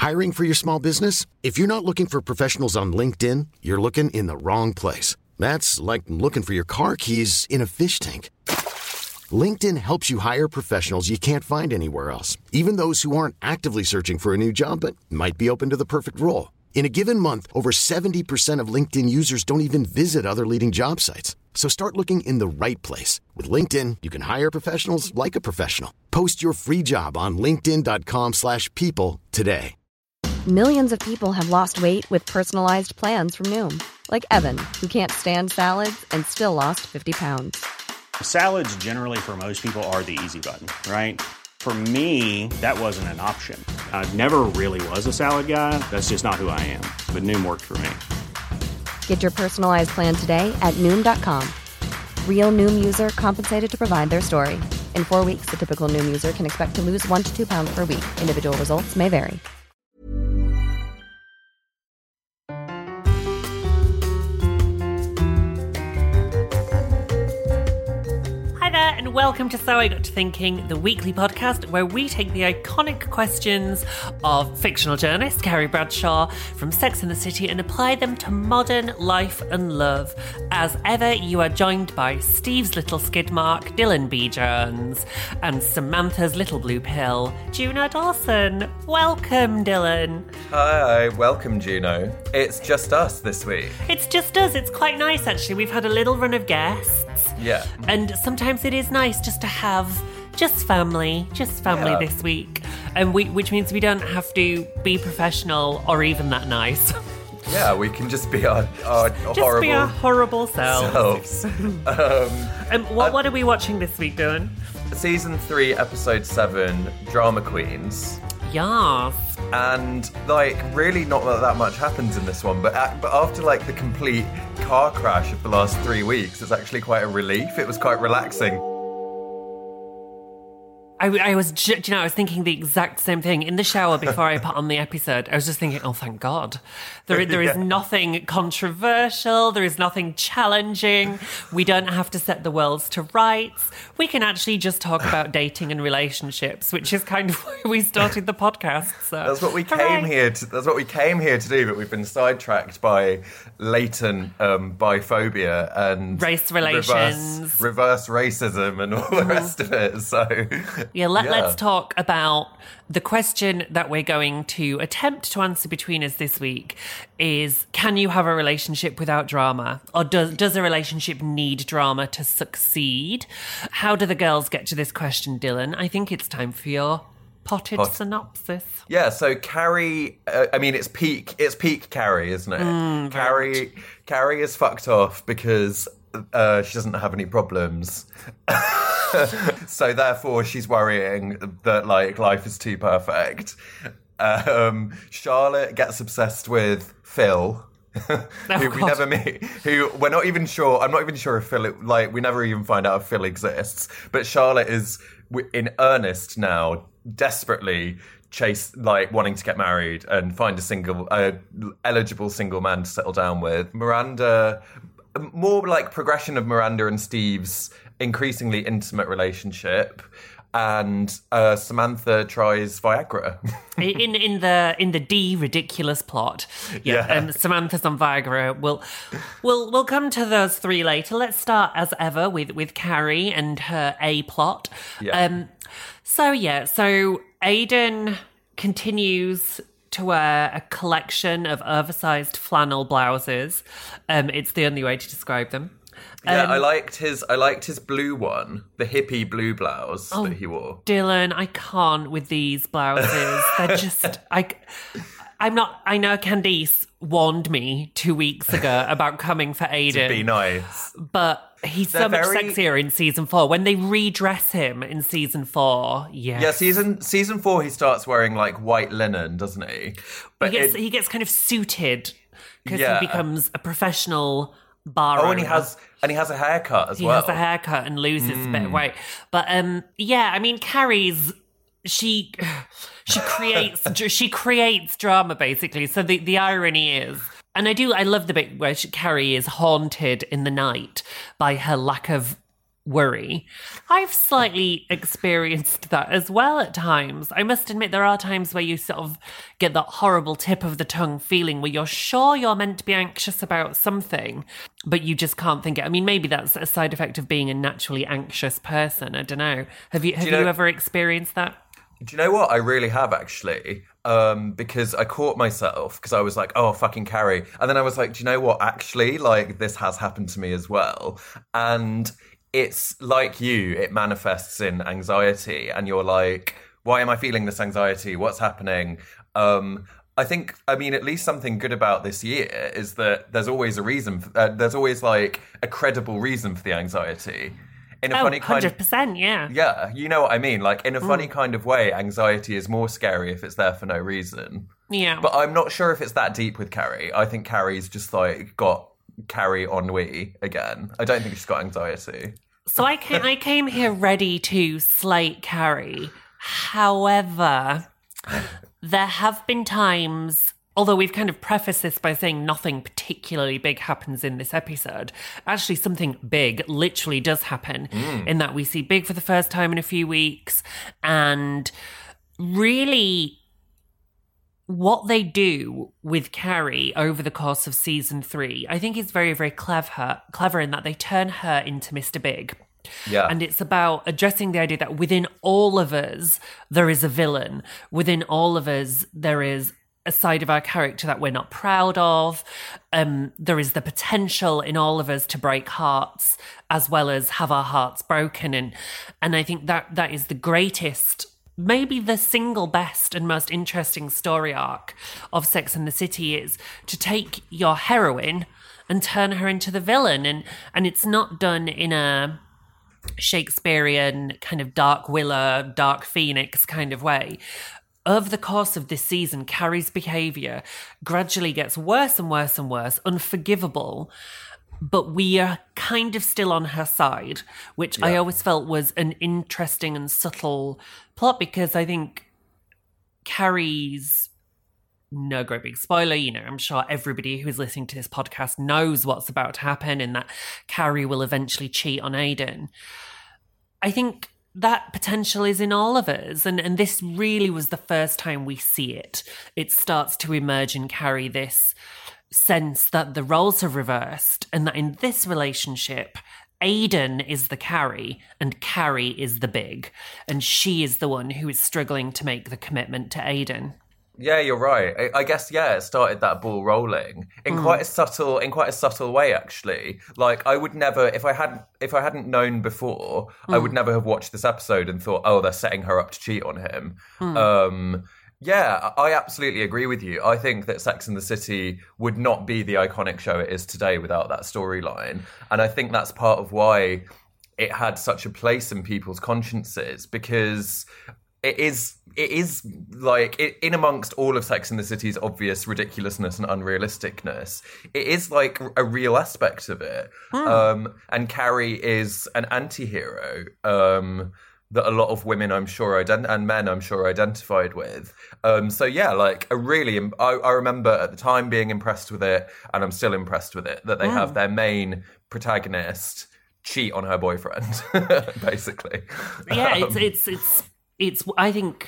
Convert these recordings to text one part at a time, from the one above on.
Hiring for your small business? If you're not looking for professionals on LinkedIn, you're looking in the wrong place. That's like looking for your car keys in a fish tank. LinkedIn helps you hire professionals you can't find anywhere else, even those who aren't actively searching for a new job but might be open to the perfect role. In a given month, over 70% of LinkedIn users don't even visit other leading job sites. So start looking in the right place. With LinkedIn, you can hire professionals like a professional. Post your free job on linkedin.com/people today. Millions of people have lost weight with personalized plans from Noom. Like Evan, who can't stand salads and still lost 50 pounds. Salads generally for most people are the easy button, right? For me, that wasn't an option. I never really was a salad guy. That's just not who I am. But Noom worked for me. Get your personalized plan today at Noom.com. Real Noom user compensated to provide their story. In 4 weeks, the typical Noom user can expect to lose 1 to 2 pounds per week. Individual results may vary. And welcome to So I Got to Thinking, the weekly podcast where we take the iconic questions of fictional journalist Carrie Bradshaw from Sex and the City and apply them to modern life and love. As ever, you are joined by Steve's little skid mark, Dylan B. Jones, and Samantha's little blue pill, Juno Dawson. Welcome, Dylan. Hi, welcome, Juno. It's just us this week. It's just us. It's quite nice, actually. We've had a little run of guests. Yeah. And sometimes it is nice just to have just family this week. And which means we don't have to be professional or even that nice. Yeah, we can just be our just horrible... be our horrible selves. What are we watching this week, Dylan? Season 3, Episode 7, Drama Queens. Yes. And, really not that much happens in this one, but after, the complete car crash of the last 3 weeks, it's actually quite a relief. It was quite relaxing. I was thinking the exact same thing in the shower before I put on the episode. I was just thinking, oh, thank God. There is nothing controversial. There is nothing challenging. We don't have to set the worlds to rights. We can actually just talk about dating and relationships, which is kind of why we started the podcast. So that's what we came here to. That's what we came here to do. But we've been sidetracked by latent biphobia and race relations, reverse racism, and all the rest of it. So. Let's talk about the question that we're going to attempt to answer between us this week is, can you have a relationship without drama? Or does a relationship need drama to succeed? How do the girls get to this question, Dylan? I think it's time for your potted synopsis. Yeah, so Carrie, it's peak Carrie, isn't it? Carrie is fucked off because she doesn't have any problems. So therefore she's worrying that life is too perfect. Charlotte gets obsessed with Phil, who we never meet, who we're not even sure. I'm not even sure if Phil, we never even find out if Phil exists. But Charlotte is in earnest now, desperately wanting to get married and find a eligible single man to settle down with. Miranda, more progression of Miranda and Steve's increasingly intimate relationship, and Samantha tries Viagra. in the D ridiculous plot. Samantha's on Viagra. We'll come to those three later. Let's start as ever with Carrie and her A plot. So Aidan continues to wear a collection of oversized flannel blouses. It's the only way to describe them. I liked his blue one, the hippie blue blouse that he wore. Dylan, I can't with these blouses. They're just I know Candice warned me 2 weeks ago about coming for Aidan. To be nice. But he's so much sexier in season 4. When they redress him in season 4, yes. Yeah, season 4 he starts wearing white linen, doesn't he? But he gets kind of suited because he becomes a professional bar owner. and he has a haircut as well. He has a haircut and loses a bit of weight. But Carrie's she creates drama basically. So the irony is, and I love the bit where Carrie is haunted in the night by her lack of worry. I've slightly experienced that as well at times. I must admit, there are times where you sort of get that horrible tip of the tongue feeling where you're sure you're meant to be anxious about something, but you just can't think it. I mean, maybe that's a side effect of being a naturally anxious person. I don't know. Have you ever experienced that? Do you know what? I really have, actually. Because I caught myself because I was like, oh, fucking Carrie. And then I was like, do you know what? Actually, like, this has happened to me as well. And it's like it manifests in anxiety. And you're like, why am I feeling this anxiety? What's happening? I think, at least something good about this year is that there's always a reason. There's always, like, a credible reason for the anxiety. In a funny kind 100%, yeah. Yeah, you know what I mean. Like, in a funny kind of way, anxiety is more scary if it's there for no reason. Yeah. But I'm not sure if it's that deep with Carrie. I think Carrie's just, like, got Carrie ennui again. I don't think she's got anxiety. So I came here ready to slate Carrie. However, there have been times... Although we've kind of prefaced this by saying nothing particularly big happens in this episode, actually something big literally does happen in that we see Big for the first time in a few weeks. And really what they do with Carrie over the course of season 3, I think is very, very clever in that they turn her into Mr. Big. Yeah. And it's about addressing the idea that within all of us, there is a villain. Within all of us, there is a side of our character that we're not proud of. There is the potential in all of us to break hearts as well as have our hearts broken. And I think that is the greatest, maybe the single best and most interesting story arc of Sex and the City is to take your heroine and turn her into the villain. And it's not done in a Shakespearean kind of Dark Willow, Dark Phoenix kind of way. Over the course of this season, Carrie's behaviour gradually gets worse and worse and worse, unforgivable, but we are kind of still on her side, which I always felt was an interesting and subtle plot, because I think Carrie's, no great big spoiler, I'm sure everybody who's listening to this podcast knows what's about to happen and that Carrie will eventually cheat on Aidan. I think that potential is in all of us. And this really was the first time we see it. It starts to emerge in Carrie, this sense that the roles have reversed and that in this relationship, Aidan is the Carrie and Carrie is the Big. And she is the one who is struggling to make the commitment to Aidan. Yeah, you're right. I guess, it started that ball rolling in quite a subtle way, actually. Like, I would never, if I hadn't known before, I would never have watched this episode and thought, oh, they're setting her up to cheat on him. Yeah, I absolutely agree with you. I think that Sex and the City would not be the iconic show it is today without that storyline. And I think that's part of why it had such a place in people's consciences, because it is like, in amongst all of Sex and the City's obvious ridiculousness and unrealisticness, it is like a real aspect of it. And Carrie is an anti-hero that a lot of women, I'm sure, and men, I'm sure, identified with. So yeah, like I remember at the time being impressed with it, and I'm still impressed with it, that they have their main protagonist cheat on her boyfriend, basically. Yeah, it's I think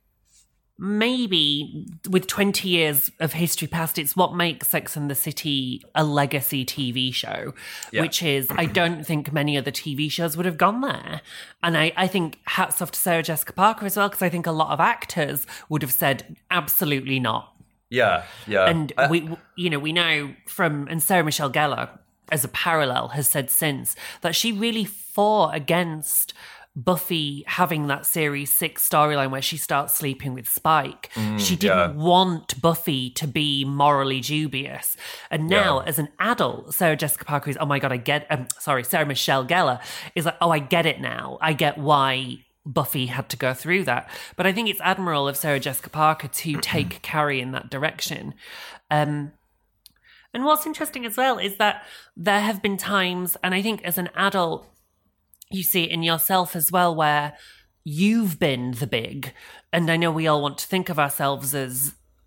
maybe with 20 years of history past, it's what makes Sex and the City a legacy TV show, which is, I don't think many other TV shows would have gone there. And I think hats off to Sarah Jessica Parker as well, because I think a lot of actors would have said, absolutely not. Yeah. And we know from, and Sarah Michelle Gellar, as a parallel, has said since that she really fought against Buffy having that series 6 storyline where she starts sleeping with Spike. She didn't want Buffy to be morally dubious. And now, as an adult, Sarah Jessica Parker is, oh my God, Sarah Michelle Gellar is like, oh, I get it now. I get why Buffy had to go through that. But I think it's admirable of Sarah Jessica Parker to take Carrie in that direction. And what's interesting as well is that there have been times, and I think as an adult, you see it in yourself as well, where you've been the Big. And I know we all want to think of ourselves as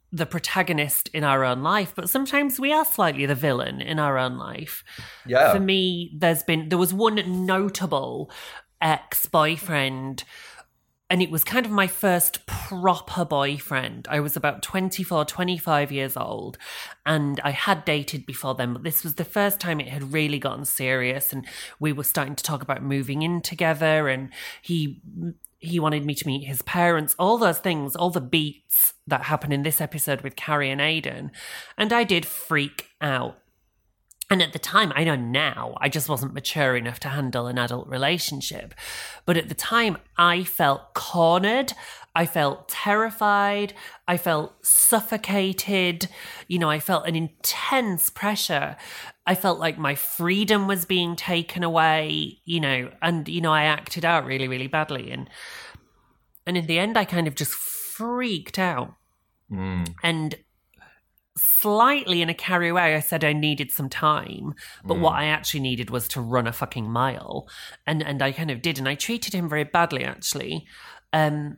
the protagonist in our own life, but sometimes we are slightly the villain in our own life. Yeah. For me, there was one notable ex-boyfriend, and it was kind of my first proper boyfriend. I was about 24, 25 years old, and I had dated before then, but this was the first time it had really gotten serious, and we were starting to talk about moving in together, and he wanted me to meet his parents, all those things, all the beats that happen in this episode with Carrie and Aidan. And I did freak out. And at the time, I know now, I just wasn't mature enough to handle an adult relationship. But at the time, I felt cornered. I felt terrified. I felt suffocated. I felt an intense pressure. I felt like my freedom was being taken away, and I acted out really, really badly. And in the end, I kind of just freaked out. And slightly in a Carrie way, I said I needed some time, but what I actually needed was to run a fucking mile. And I kind of did, and I treated him very badly, actually. I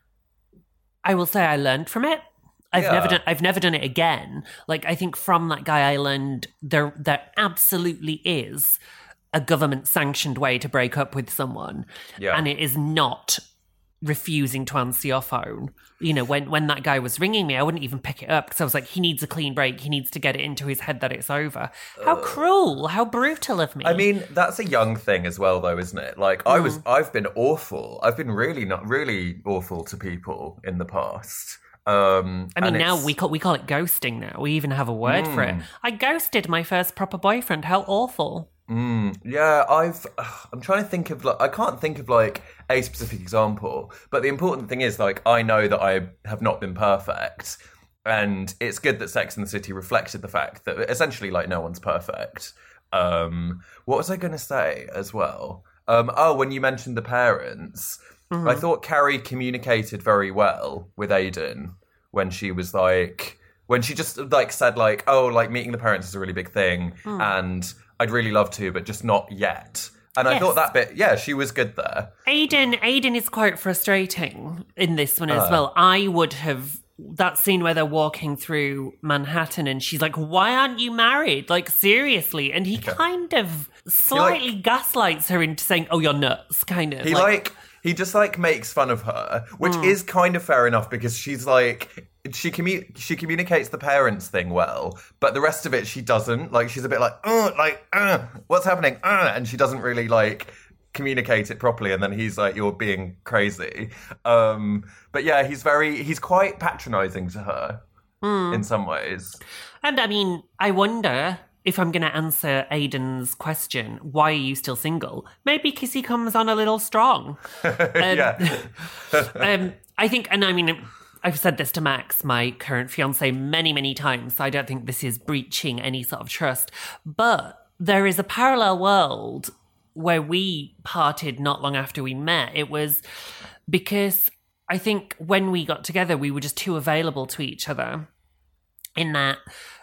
will say I learned from it. I've never done it again. Like, I think from that guy, I learned there absolutely is a government-sanctioned way to break up with someone. Yeah. And it is not refusing to answer your phone. When that guy was ringing me, I wouldn't even pick it up because I was like, he needs a clean break. He needs to get it into his head that it's over. How cruel, how brutal of me. I mean, that's a young thing as well, though, isn't it? Like, I've been awful. I've been really awful to people in the past. Now we call it ghosting now. We even have a word for it. I ghosted my first proper boyfriend. How awful. Yeah, I'm trying to think of, I can't think of, a specific example, but the important thing is, I know that I have not been perfect, and it's good that Sex and the City reflected the fact that, essentially, no one's perfect. What was I going to say as well? When you mentioned the parents, I thought Carrie communicated very well with Aidan when she was, when she just, said, meeting the parents is a really big thing, and I'd really love to, but just not yet. And I thought that bit, she was good there. Aidan is quite frustrating in this one as well. I would have, that scene where they're walking through Manhattan and she's like, why aren't you married? Seriously. And he kind of slightly gaslights her into saying, oh, you're nuts, kind of. He just makes fun of her, which is kind of fair enough because she's she communicates the parents thing well, but the rest of it she doesn't. She's a bit what's happening? And she doesn't really communicate it properly. And then he's like, you're being crazy. But yeah, he's quite patronising to her in some ways. And I mean, I wonder if I'm going to answer Aidan's question, why are you still single? Maybe because he comes on a little strong. I think, and I mean, I've said this to Max, my current fiance, many, many times, so I don't think this is breaching any sort of trust. But there is a parallel world where we parted not long after we met. It was because I think when we got together, we were just too available to each other in that...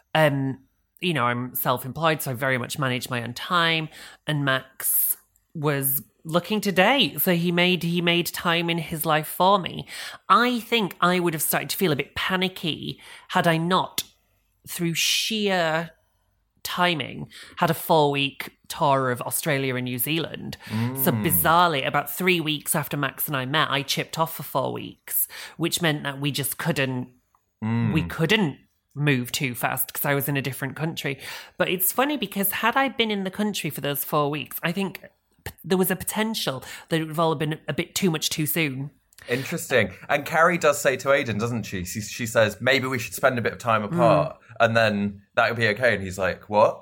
I'm self-employed, so I very much manage my own time. And Max was looking to date, so he made time in his life for me. I think I would have started to feel a bit panicky had I not, through sheer timing, had a 4-week tour of Australia and New Zealand. So bizarrely, about 3 weeks after Max and I met, I chipped off for 4 weeks, which meant that we just couldn't. We couldn't move too fast because I was in a different country. But it's funny because had I been in the country for those 4 weeks, I think there was a potential that it would have all been a bit too much too soon. Interesting. And Carrie does say to Aidan, doesn't she? She says, maybe we should spend a bit of time apart and then that would be okay. And he's like, what?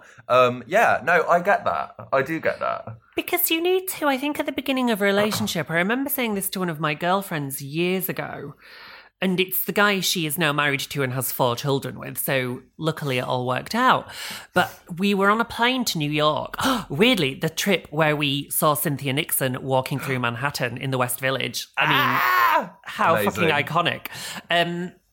I get that. I do get that. Because you need to, I think at the beginning of a relationship, I remember saying this to one of my girlfriends years ago, and it's the guy she is now married to and has 4 children with, so luckily it all worked out. But we were on a plane to New York. Weirdly, the trip where we saw Cynthia Nixon walking through Manhattan in the West Village. I mean, how amazing. Fucking iconic.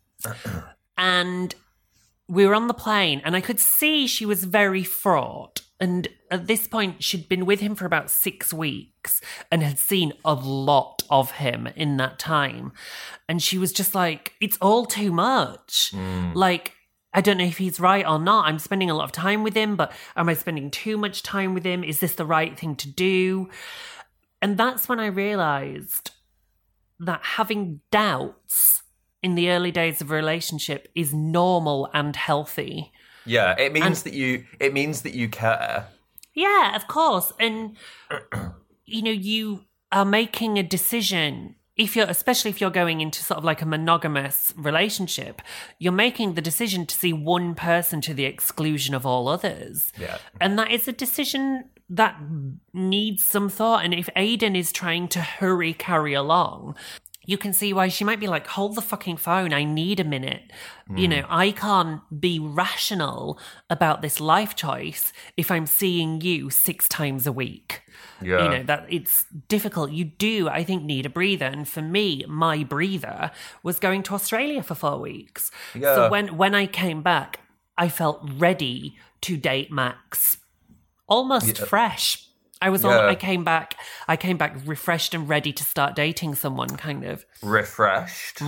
And we were on the plane, and I could see she was very fraught. And at this point, she'd been with him for about 6 weeks and had seen a lot of him in that time. And she was just like, it's all too much. Like, I don't know if he's right or not. I'm spending a lot of time with him, but am I spending too much time with him? Is this the right thing to do? And that's when I realised that having doubts in the early days of a relationship is normal and healthy. Yeah, it means that you care. Yeah, of course. And you are making a decision, especially if you're going into sort of like a monogamous relationship, you're making the decision to see one person to the exclusion of all others. Yeah. And that is a decision that needs some thought. And if Aidan is trying to hurry Carrie along, you can see why she might be like, hold the fucking phone, I need a minute. I can't be rational about this life choice if I'm seeing you 6 times a week. Yeah. That it's difficult. You do, I think, need a breather. And for me, my breather was going to Australia for 4 weeks. Yeah. So when I came back, I felt ready to date Max. Almost fresh. I came back refreshed and ready to start dating someone, kind of. Refreshed.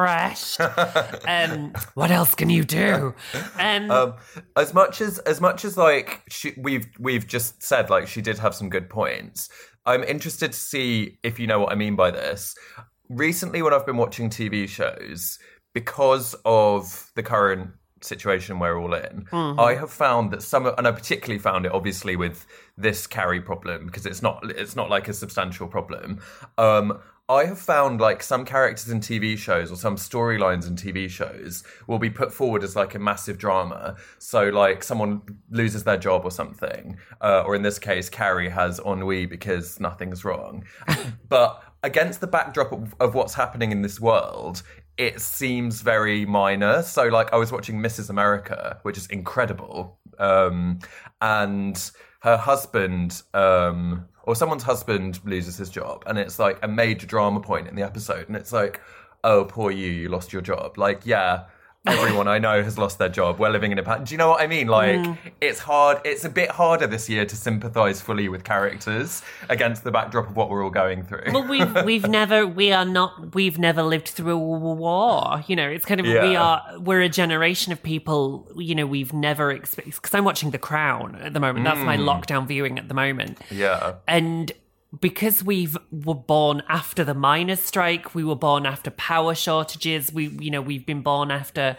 What else can you do? As much as like we've just said, like, she did have some good points. I'm interested to see if you know what I mean by this. Recently, when I've been watching TV shows, because of the current situation we're all in, I have found that and I particularly found it obviously with this Carrie problem, because it's not like a substantial problem. I have found like some characters in TV shows or some storylines in TV shows will be put forward as like a massive drama. So like someone loses their job or something, or in this case, Carrie has ennui because nothing's wrong. But against the backdrop of what's happening in this world, it seems very minor. So, like, I was watching Mrs. America, which is incredible, and her husband, or someone's husband loses his job, and it's, like, a major drama point in the episode, and it's like, oh, poor you lost your job. Like, yeah, everyone I know has lost their job. We're living in a... Do you know what I mean? Like, it's hard. It's a bit harder this year to sympathise fully with characters against the backdrop of what we're all going through. Well, we've never lived through a war. It's kind of we're a generation of people. We've never experienced. Because I'm watching The Crown at the moment. That's my lockdown viewing at the moment. Yeah, and because were born after the miners' strike, we were born after power shortages. We've been born after,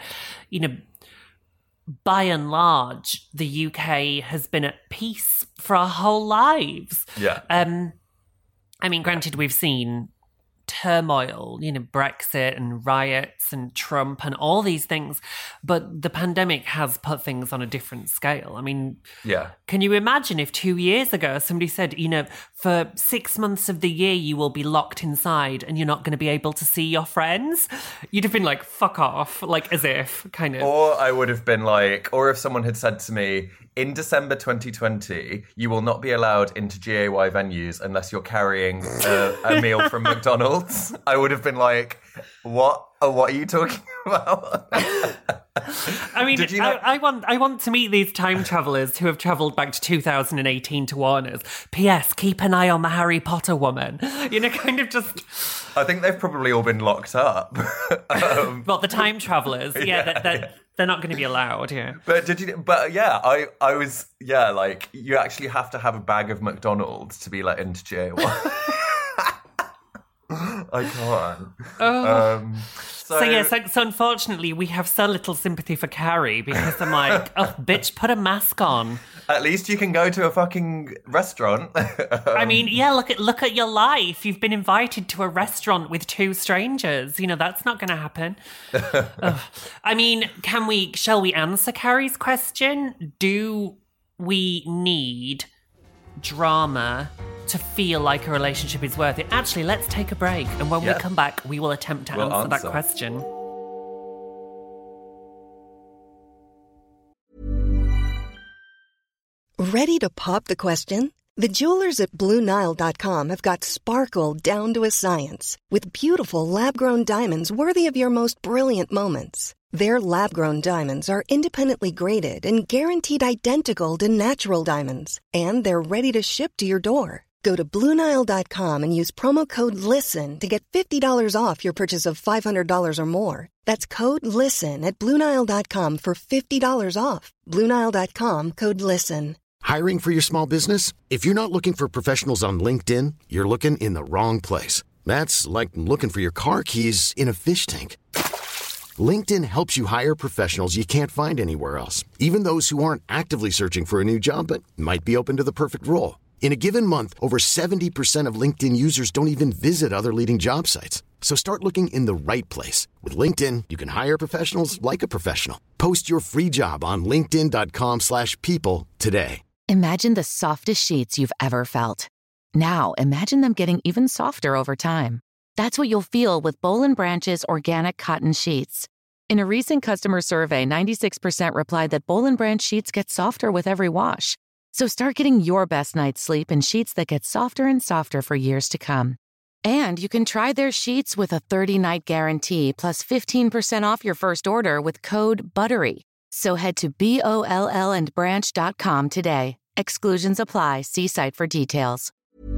by and large, the UK has been at peace for our whole lives. Yeah. I mean, granted, we've seen turmoil, Brexit and riots and Trump and all these things, but the pandemic has put things on a different scale. I mean, yeah. Can you imagine if 2 years ago somebody said, for 6 months of the year you will be locked inside and you're not going to be able to see your friends? You'd have been like, fuck off, like as if, kind of. Or I would have been like, or if someone had said to me, in December 2020, you will not be allowed into GAY venues unless you're carrying a meal from McDonald's. I would have been like, what? What are you talking about? I mean, I want to meet these time travellers who have travelled back to 2018 to warn us. P.S. Keep an eye on the Harry Potter woman. Kind of just... I think they've probably all been locked up. Well, the time travellers, they're not going to be allowed. Yeah, But yeah, I was like, you actually have to have a bag of McDonald's to be let into jail. I can't. So unfortunately, we have so little sympathy for Carrie because I'm like, oh, bitch, put a mask on. At least you can go to a fucking restaurant. I mean, look at your life. You've been invited to a restaurant with 2 strangers. That's not going to happen. I mean, shall we answer Carrie's question? Do we need drama to feel like a relationship is worth it? Actually, let's take a break, and when we come back, we will attempt to answer that question. Ready to pop the question? The jewelers at BlueNile.com have got sparkle down to a science with beautiful lab-grown diamonds worthy of your most brilliant moments. Their lab-grown diamonds are independently graded and guaranteed identical to natural diamonds. And they're ready to ship to your door. Go to BlueNile.com and use promo code LISTEN to get $50 off your purchase of $500 or more. That's code LISTEN at BlueNile.com for $50 off. BlueNile.com, code LISTEN. Hiring for your small business? If you're not looking for professionals on LinkedIn, you're looking in the wrong place. That's like looking for your car keys in a fish tank. LinkedIn helps you hire professionals you can't find anywhere else, even those who aren't actively searching for a new job but might be open to the perfect role. In a given month, over 70% of LinkedIn users don't even visit other leading job sites. So start looking in the right place. With LinkedIn, you can hire professionals like a professional. Post your free job on linkedin.com/people today. Imagine the softest sheets you've ever felt. Now, imagine them getting even softer over time. That's what you'll feel with Boll & Branch's organic cotton sheets. In a recent customer survey, 96% replied that Boll & Branch sheets get softer with every wash. So start getting your best night's sleep in sheets that get softer and softer for years to come. And you can try their sheets with a 30-night guarantee plus 15% off your first order with code BUTTERY. So head to BOLLandbranch.com today. Exclusions apply. See site for details.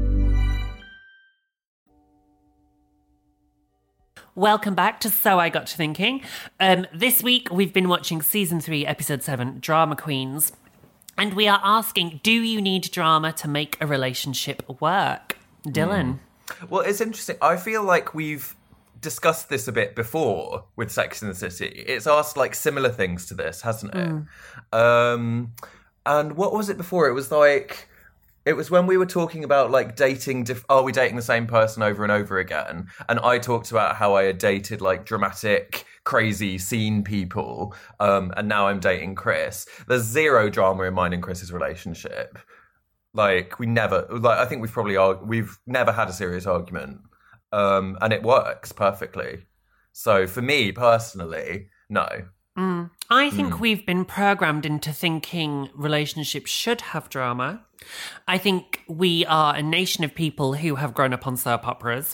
Welcome back to So I Got to Thinking. This week we've been watching Season 3, Episode 7, Drama Queens. And we are asking, do you need drama to make a relationship work? Dylan? Well, it's interesting. I feel like we've discussed this a bit before with Sex and the City. It's asked like similar things to this, hasn't it? And what was it before? It was when we were talking about like dating, are we dating the same person over and over again? And I talked about how I had dated like dramatic, crazy scene people, and now I'm dating Chris. There's zero drama in mine and Chris's relationship. Like I think we've never had a serious argument, and it works perfectly. So for me personally, no. I think we've been programmed into thinking relationships should have drama. I think we are a nation of people who have grown up on soap operas.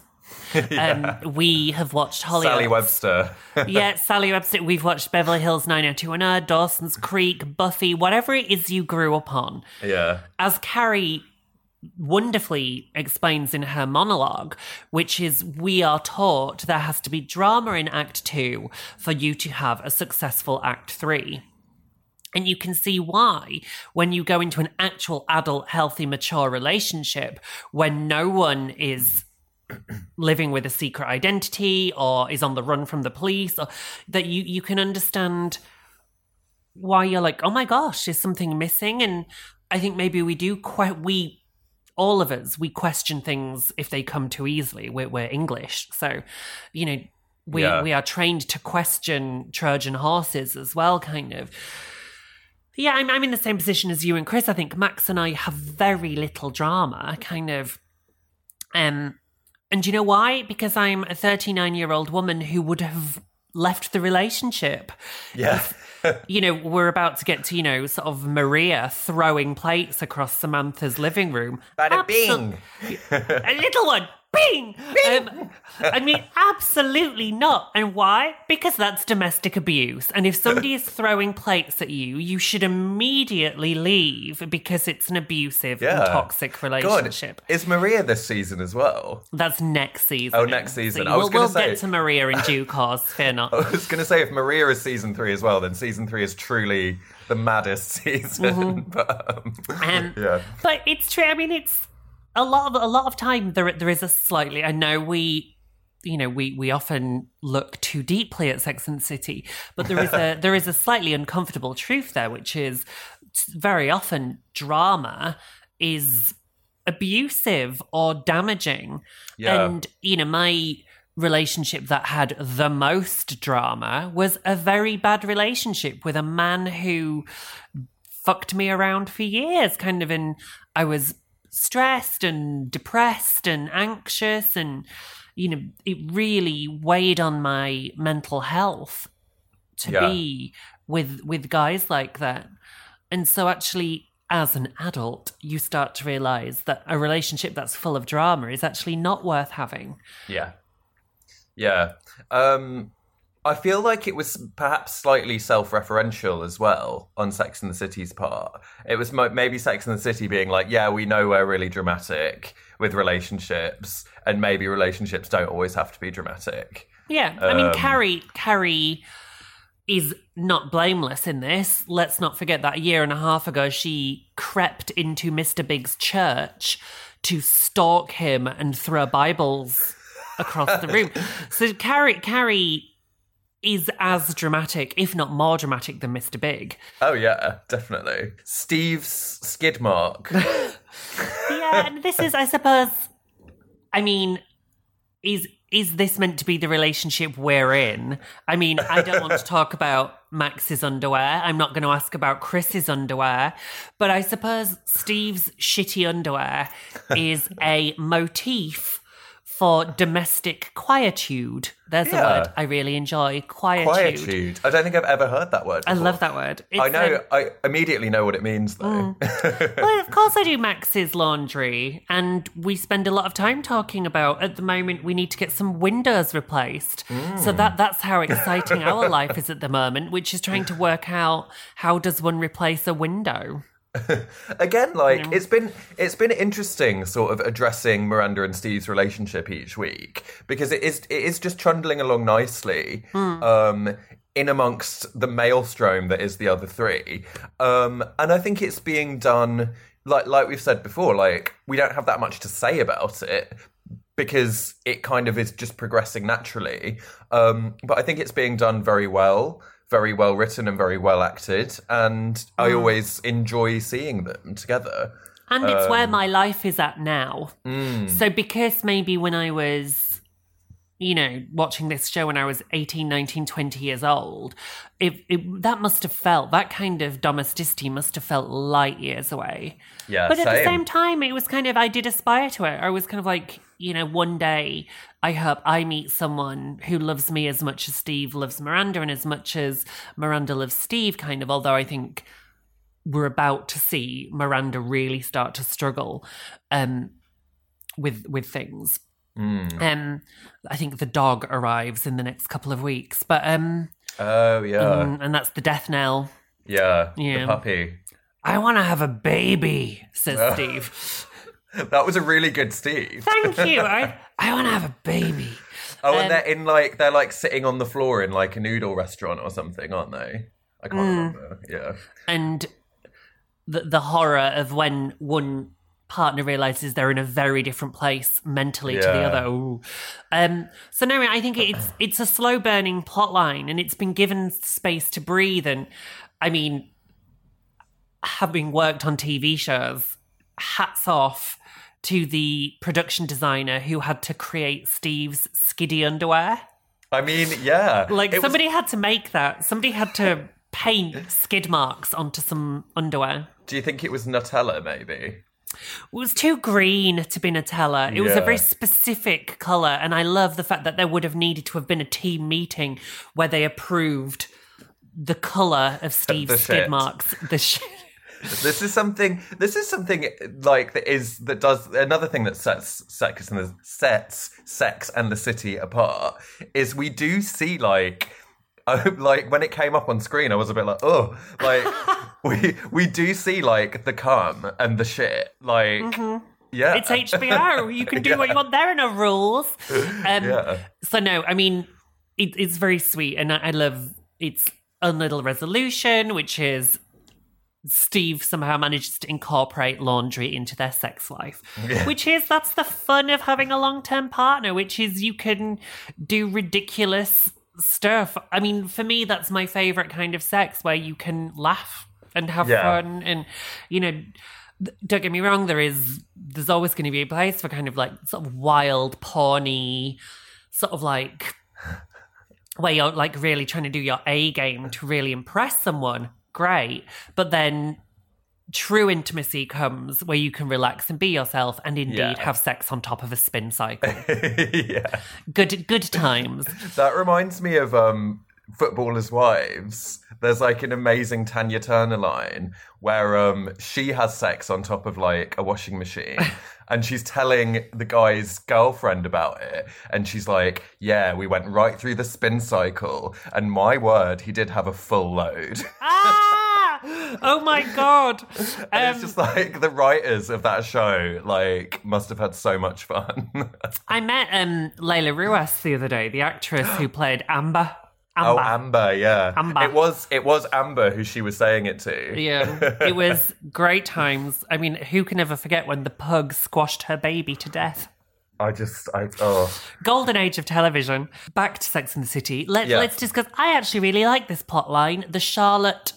We have watched Hollywood. Sally Webster. Yeah, Sally Webster. We've watched Beverly Hills 90210, Dawson's Creek, Buffy, whatever it is you grew up on. Yeah. As Carrie wonderfully explains in her monologue, which is we are taught there has to be drama in Act 2 for you to have a successful Act 3. And you can see why when you go into an actual adult, healthy, mature relationship, when no one is living with a secret identity or is on the run from the police, or that you can understand why you're like, oh my gosh, is something missing? And I think maybe all of us, we question things if they come too easily. We're English. So, we are trained to question Trojan horses as well, kind of. Yeah, I'm in the same position as you and Chris. I think Max and I have very little drama, kind of. And do you know why? Because I'm a 39-year-old woman who would have left the relationship. Yeah. We're about to get to, sort of Maria throwing plates across Samantha's living room. Bada bing! A little one! Bing! Bing! Absolutely not. And why? Because that's domestic abuse. And if somebody is throwing plates at you, you should immediately leave because it's an abusive and toxic relationship. God, is Maria this season as well? That's next season. Oh, next season. So we'll get to Maria in due course, fear not. I was going to say, if Maria is season 3 as well, then season 3 is truly the maddest season. Mm-hmm. But it's true. It's a lot of time there is a slightly, I know we often look too deeply at Sex and the City, but there is a slightly uncomfortable truth there, which is very often drama is abusive or damaging. Yeah. And my relationship that had the most drama was a very bad relationship with a man who fucked me around for years, kind of, and I was stressed and depressed and anxious, and it really weighed on my mental health to be with guys like that. And so actually, as an adult, you start to realize that a relationship that's full of drama is actually not worth having. Yeah. I feel like it was perhaps slightly self-referential as well on Sex and the City's part. It was maybe Sex and the City being like, yeah, we know we're really dramatic with relationships, and maybe relationships don't always have to be dramatic. Yeah, I mean, Carrie is not blameless in this. Let's not forget that a year and a half ago, she crept into Mr. Big's church to stalk him and throw Bibles across the room. So Carrie is as dramatic, if not more dramatic, than Mr. Big. Oh, yeah, definitely. Steve's skid mark. Yeah, and this is, I suppose, I mean, is this meant to be the relationship we're in? I mean, I don't want to talk about Max's underwear. I'm not going to ask about Chris's underwear. But I suppose Steve's shitty underwear is a motif for domestic quietude. There's a word I really enjoy. Quietude. I don't think I've ever heard that word before. I love that word. I immediately know what it means, though. Well, of course I do Max's laundry, and we spend a lot of time talking about, at the moment, we need to get some windows replaced. So that's how exciting our life is at the moment, which is trying to work out how does one replace a window. Again, like, it's been interesting sort of addressing Miranda and Steve's relationship each week, because it is just trundling along nicely in amongst the maelstrom that is the other three. And I think it's being done, like we've said before, like, we don't have that much to say about it because it kind of is just progressing naturally. But I think it's being done very well written and very well acted, and I always enjoy seeing them together. And it's where my life is at now. So because maybe when I was, watching this show when I was 18, 19, 20 years old, that must have felt, that kind of domesticity must have felt light years away. Yeah, but at the same time, it was kind of, I did aspire to it. I was kind of like, one day I hope I meet someone who loves me as much as Steve loves Miranda, and as much as Miranda loves Steve, kind of, although I think we're about to see Miranda really start to struggle with things. I think the dog arrives in the next couple of weeks, but oh yeah, and that's the death knell. Yeah, the puppy. I want to have a baby, says Steve. That was a really good Steve. Thank you. I want to have a baby. Oh, and they're like sitting on the floor in like a noodle restaurant or something, aren't they? I can't remember. Yeah. And the horror of when one partner realizes they're in a very different place mentally to the other. Ooh. So no, I think it's a slow burning plot line, and it's been given space to breathe. And I mean, having worked on TV shows, hats off to the production designer who had to create Steve's skiddy underwear. I mean, yeah. Like, somebody had to make that. Somebody had to paint skid marks onto some underwear. Do you think it was Nutella, maybe? It was too green to be Nutella. It was a very specific colour, and I love the fact that there would have needed to have been a team meeting where they approved the colour of Steve's skid marks. The shit. This is something like that does another thing that sets Sex and the City apart is we do see like when it came up on screen, I was a bit like, oh, like we do see like the cum and the shit, like yeah, it's HBO. You can do what you want. There are no rules. So no, I mean it's very sweet, and I love its own little resolution, which is Steve somehow manages to incorporate laundry into their sex life, that's the fun of having a long-term partner, which is you can do ridiculous stuff. I mean, for me, that's my favorite kind of sex, where you can laugh and have fun, and don't get me wrong, there's always going to be a place for kind of like sort of wild, porny, sort of like where you're like really trying to do your A game to really impress someone. Great. But then true intimacy comes where you can relax and be yourself, and indeed have sex on top of a spin cycle. Good times. That reminds me of Footballers' Wives, there's like an amazing Tanya Turner line where she has sex on top of like a washing machine and she's telling the guy's girlfriend about it, and she's like, yeah, we went right through the spin cycle, and my word, he did have a full load. Oh my God. And it's just like the writers of that show like must have had so much fun. I met Leila Ruiz the other day, the actress who played Amber. Oh, Amber, yeah. Amber. It was Amber who she was saying it to. Yeah, it was great times. I mean, who can ever forget when the pug squashed her baby to death? Golden age of television. Back to Sex and the City. Let's discuss. I actually really like this plot line. The Charlotte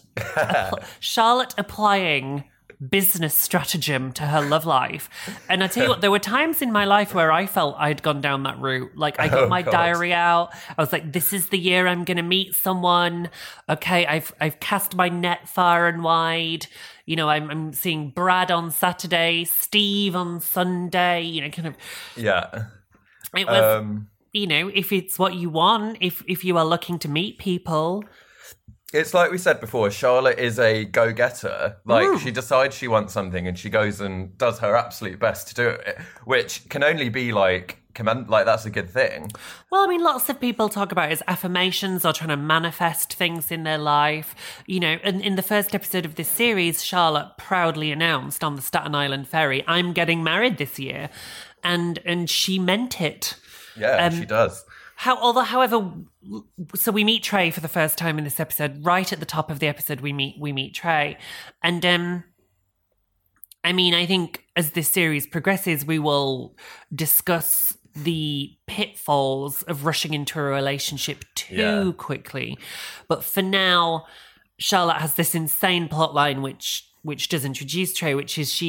applying business stratagem to her love life. And I tell you what, there were times in my life where I felt I'd gone down that route. Like, I got my diary out. I was like, this is the year I'm going to meet someone. Okay, I've cast my net far and wide. You know, I'm seeing Brad on Saturday, Steve on Sunday, you know, kind of. Yeah. It was, you know, if it's what you want, if you are looking to meet people. It's like we said before, Charlotte is a go-getter. Like, she decides she wants something and she goes and does her absolute best to do it, which can only be like that's a good thing. Well, I mean, lots of people talk about it as affirmations or trying to manifest things in their life. You know, and in the first episode of this series, Charlotte proudly announced on the Staten Island ferry, I'm getting married this year. And she meant it. Yeah, she does. However, so we meet Trey for the first time in this episode. Right at the top of the episode, we meet Trey, and I mean, I think as this series progresses, we will discuss the pitfalls of rushing into a relationship too quickly. But for now, Charlotte has this insane plotline which does introduce Trey, which is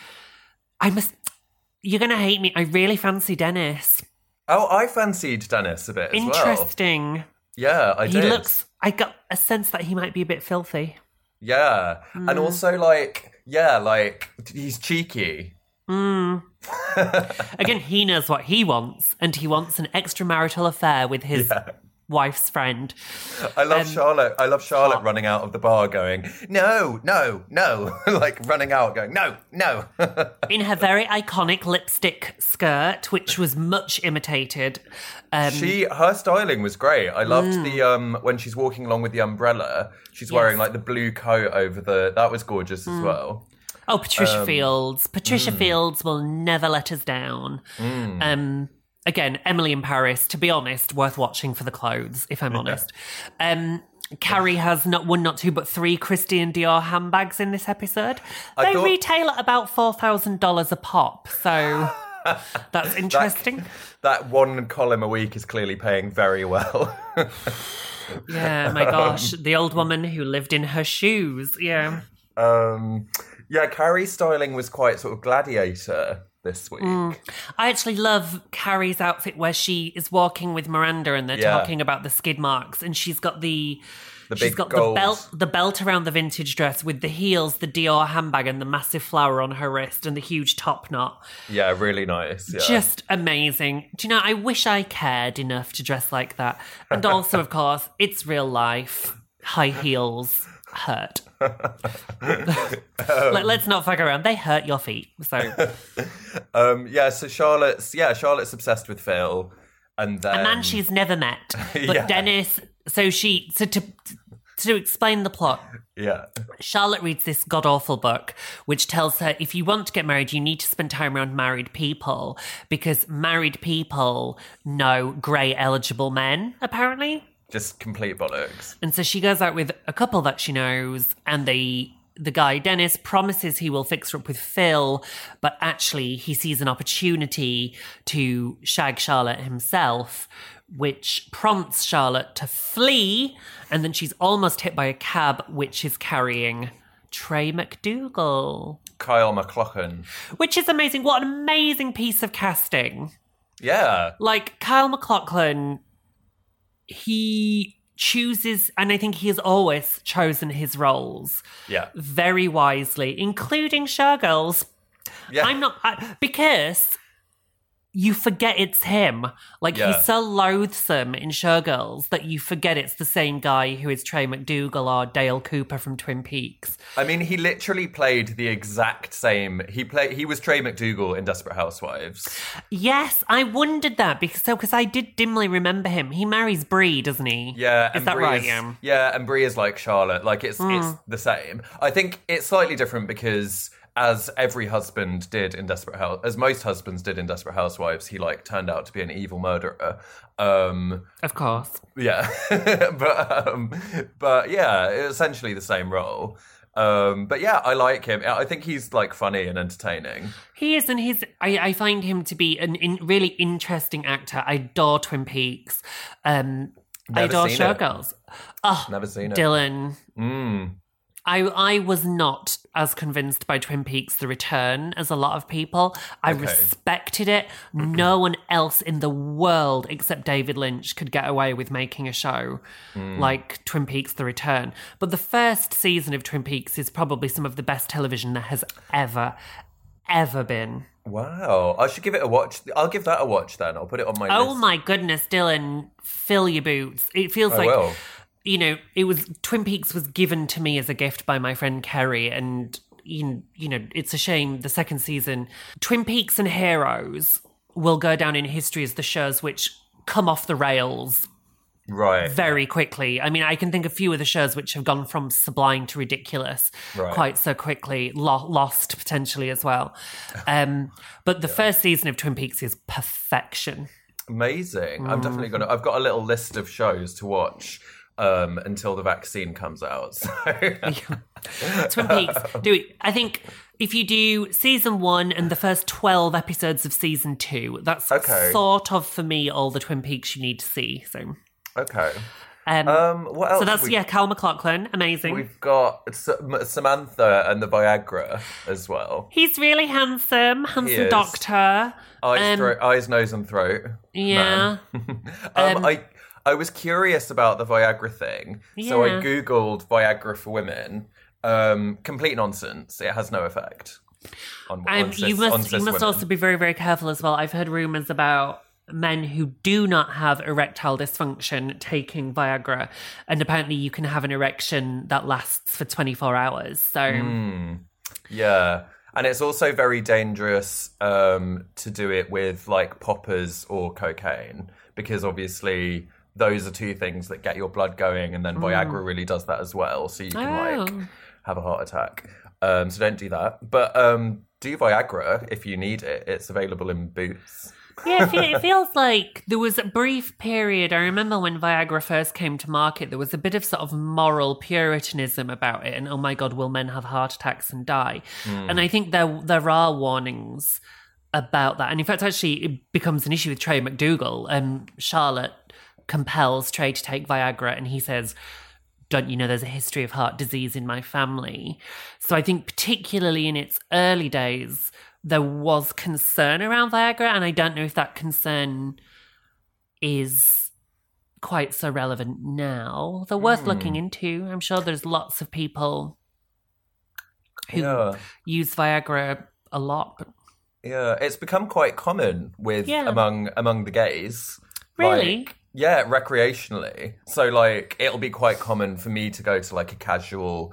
you're gonna hate me. I really fancy Dennis. Oh, I fancied Dennis a bit as well. Interesting. Yeah, I did. I got a sense that he might be a bit filthy. Yeah. And also, he's cheeky. Again, he knows what he wants, and he wants an extramarital affair with his wife's friend. I love Charlotte. I love Charlotte running out of the bar going, no, no, no. Like running out going, no, no. In her very iconic lipstick skirt, which was much imitated. Her styling was great. I loved the, when she's walking along with the umbrella, she's wearing like the blue coat over that was gorgeous as well. Oh, Patricia Fields. Patricia Fields will never let us down. Again, Emily in Paris, to be honest, worth watching for the clothes, if I'm honest. Carrie has not one, not two, but 3 Christian Dior handbags in this episode. They retail at about $4,000 a pop, so that's interesting. That one column a week is clearly paying very well. Yeah, my gosh. The old woman who lived in her shoes, yeah. Yeah, Carrie's styling was quite sort of gladiator this week. I actually love Carrie's outfit where she is walking with Miranda and they're talking about the skid marks, and she's got the belt around the vintage dress with the heels, the Dior handbag, and the massive flower on her wrist and the huge top knot. Yeah, really nice. Yeah. Just amazing. Do you know, I wish I cared enough to dress like that. And also, of course, it's real life. High heels hurt. Let's not fuck around. They hurt your feet. So so Charlotte's obsessed with Phil, and then a man she's never met. But Dennis, to explain the plot. Yeah. Charlotte reads this god-awful book which tells her if you want to get married, you need to spend time around married people because married people know grey eligible men, apparently. Just complete bollocks. And so she goes out with a couple that she knows, and the guy, Dennis, promises he will fix her up with Phil, but actually he sees an opportunity to shag Charlotte himself, which prompts Charlotte to flee, and then she's almost hit by a cab which is carrying Trey McDougal. Kyle MacLachlan. Which is amazing. What an amazing piece of casting. Yeah. Like, Kyle MacLachlan, he chooses, and I think he has always chosen his roles very wisely, including Showgirls. Yeah. Because you forget it's him. Like, he's so loathsome in Showgirls that you forget it's the same guy who is Trey McDougal or Dale Cooper from Twin Peaks. I mean, he literally played the exact same. He was Trey McDougal in Desperate Housewives. Yes, I wondered that because I did dimly remember him. He marries Bree, doesn't he? Yeah, is that right? Yeah. Yeah, and Bree is like Charlotte. Like, it's the same. I think it's slightly different because, as every husband did in as most husbands did in Desperate Housewives, he like turned out to be an evil murderer. Of course. Yeah, but yeah, essentially the same role. But yeah, I like him. I think he's like funny and entertaining. He is, and I find him to be a really interesting actor. I adore Twin Peaks. I adore Showgirls. Oh, never seen it. Dylan. I was not as convinced by Twin Peaks The Return as a lot of people. I respected it. No one else in the world except David Lynch could get away with making a show like Twin Peaks The Return. But the first season of Twin Peaks is probably some of the best television there has ever been. Wow. I should give it a watch. I'll give that a watch then. I'll put it on my list. Oh my goodness, Dylan, fill your boots. It feels I like... will. You know, Twin Peaks was given to me as a gift by my friend Kerry, and you know, it's a shame the second season. Twin Peaks and Heroes will go down in history as the shows which come off the rails very quickly. I mean, I can think of a few of the shows which have gone from sublime to ridiculous quite so quickly, lost potentially as well. But the first season of Twin Peaks is perfection. Amazing. I'm definitely I've got a little list of shows to watch until the vaccine comes out. So. Twin Peaks. I think if you do season 1 and the first 12 episodes of season 2, that's sort of, for me, all the Twin Peaks you need to see. So okay. What else? So that's Cal MacLachlan, amazing. We've got Samantha and the Viagra as well. He's really handsome doctor. Eyes, nose, and throat. Yeah. I was curious about the Viagra thing, so I googled Viagra for women. Complete nonsense. It has no effect on cis you must women. also be very, very careful as well. I've heard rumours about men who do not have erectile dysfunction taking Viagra, and apparently you can have an erection that lasts for 24 hours. So yeah, and it's also very dangerous to do it with like poppers or cocaine, because obviously those are two things that get your blood going, and then Viagra really does that as well, so you can have a heart attack. So don't do that, but do Viagra if you need it. It's available in Boots. Yeah, it feels like there was a brief period. I remember when Viagra first came to market, there was a bit of sort of moral puritanism about it. And, oh my God, will men have heart attacks and die? And I think there are warnings about that. And in fact, actually, it becomes an issue with Trey McDougal. Charlotte compels Trey to take Viagra, and he says, don't you know there's a history of heart disease in my family? So I think particularly in its early days, there was concern around Viagra, and I don't know if that concern is quite so relevant now. They're worth looking into. I'm sure there's lots of people who use Viagra a lot. But... yeah, it's become quite common with among the gays. Really? Like, yeah, recreationally. So, like, it'll be quite common for me to go to like a casual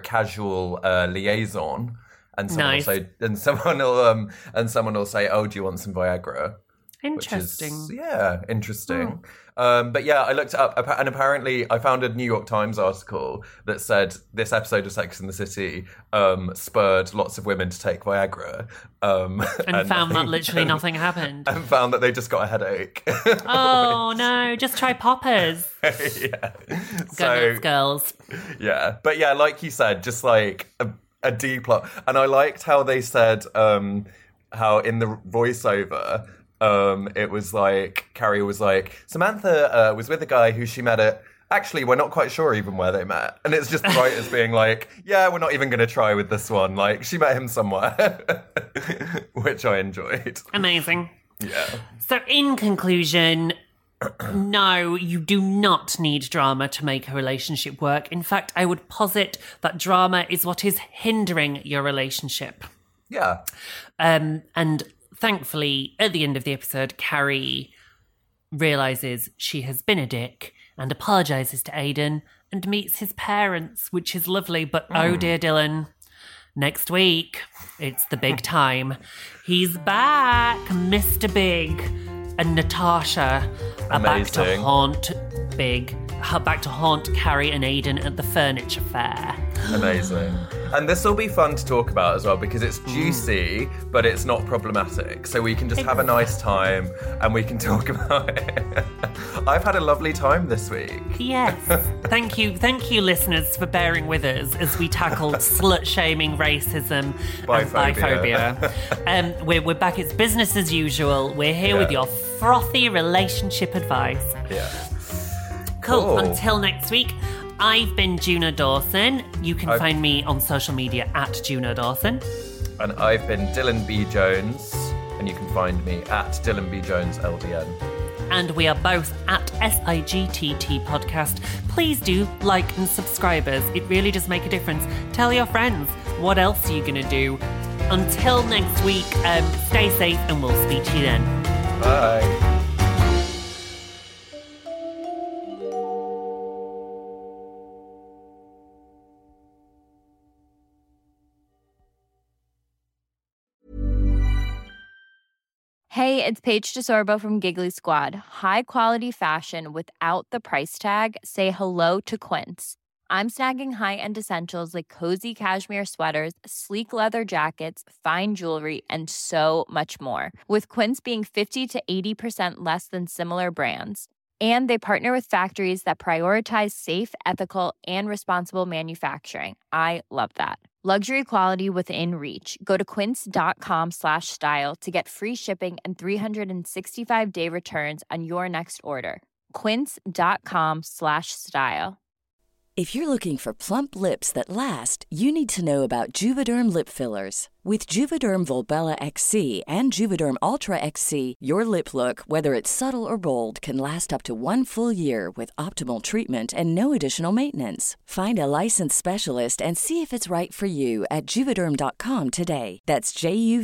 liaison. And someone will say, and someone will say, "Oh, do you want some Viagra?" Interesting. Which is, interesting. But yeah, I looked it up, and apparently, I found a New York Times article that said this episode of Sex and the City spurred lots of women to take Viagra, and found that literally nothing happened, and found that they just got a headache. Oh no! Just try poppers. Yeah. Goodness, girls. Yeah, but yeah, like you said, just like a D plot. And I liked how they said how in the voiceover it was like Carrie was like, Samantha was with a guy who she met at, actually we're not quite sure even where they met, and it's just the writers being like, yeah, we're not even going to try with this one, like she met him somewhere. Which I enjoyed. Amazing. Yeah. So in conclusion, no, you do not need drama to make a relationship work. In fact, I would posit that drama is what is hindering your relationship. Yeah. And thankfully, at the end of the episode, Carrie realises she has been a dick and apologises to Aidan and meets his parents, which is lovely. But oh dear, Dylan, next week, it's the big time. He's back, Mr. Big and Natasha are back to haunt Carrie and Aidan at the furniture fair. Amazing. And this will be fun to talk about as well because it's juicy, but it's not problematic. So we can just have a nice time and we can talk about it. I've had a lovely time this week. Yes. Thank you, listeners, for bearing with us as we tackled slut-shaming, racism, biphobia. and biphobia. We're back. It's business as usual. We're here with your frothy relationship advice. Yeah. Cool. Until next week, I've been Juno Dawson. You can find me on social media at Juno Dawson. And I've been Dylan B. Jones, and you can find me at Dylan B. Jones LDN. And we are both at SIGTT Podcast. Please do like and subscribe us. It really does make a difference. Tell your friends. What else are you going to do? Until next week, stay safe and we'll speak to you then. Bye. Hey, it's Paige DeSorbo from Giggly Squad. High quality fashion without the price tag. Say hello to Quince. I'm snagging high-end essentials like cozy cashmere sweaters, sleek leather jackets, fine jewelry, and so much more. With Quince being 50 to 80% less than similar brands. And they partner with factories that prioritize safe, ethical, and responsible manufacturing. I love that. Luxury quality within reach. Go to quince.com/style to get free shipping and 365-day returns on your next order. Quince.com/style. If you're looking for plump lips that last, you need to know about Juvederm lip fillers. With Juvederm Volbella XC and Juvederm Ultra XC, your lip look, whether it's subtle or bold, can last up to 1 full year with optimal treatment and no additional maintenance. Find a licensed specialist and see if it's right for you at Juvederm.com today. That's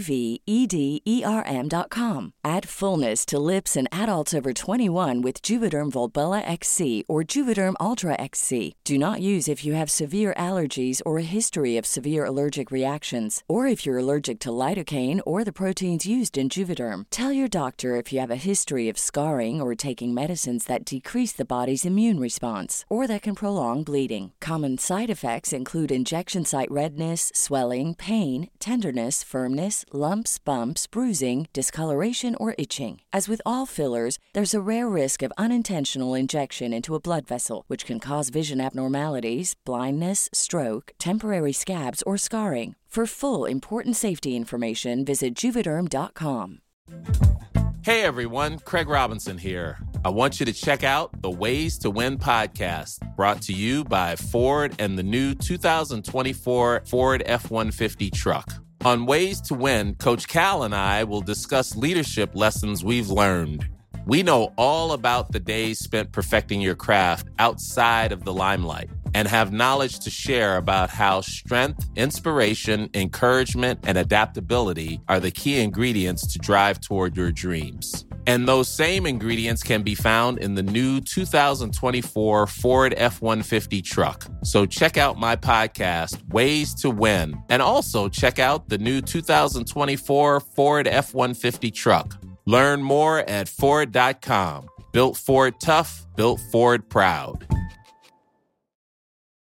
JUVEDERM.com. Add fullness to lips in adults over 21 with Juvederm Volbella XC or Juvederm Ultra XC. Do not use if you have severe allergies or a history of severe allergic reactions, or if you're allergic to lidocaine or the proteins used in Juvederm. Tell your doctor if you have a history of scarring or taking medicines that decrease the body's immune response or that can prolong bleeding. Common side effects include injection site redness, swelling, pain, tenderness, firmness, lumps, bumps, bruising, discoloration, or itching. As with all fillers, there's a rare risk of unintentional injection into a blood vessel, which can cause vision abnormalities, blindness, stroke, temporary scabs, or scarring. For full, important safety information, visit Juvederm.com. Hey everyone, Craig Robinson here. I want you to check out the Ways to Win podcast, brought to you by Ford and the new 2024 Ford F-150 truck. On Ways to Win, Coach Cal and I will discuss leadership lessons we've learned. We know all about the days spent perfecting your craft outside of the limelight and have knowledge to share about how strength, inspiration, encouragement, and adaptability are the key ingredients to drive toward your dreams. And those same ingredients can be found in the new 2024 Ford F-150 truck. So check out my podcast, Ways to Win, and also check out the new 2024 Ford F-150 truck. Learn more at Ford.com. Built Ford tough, built Ford proud.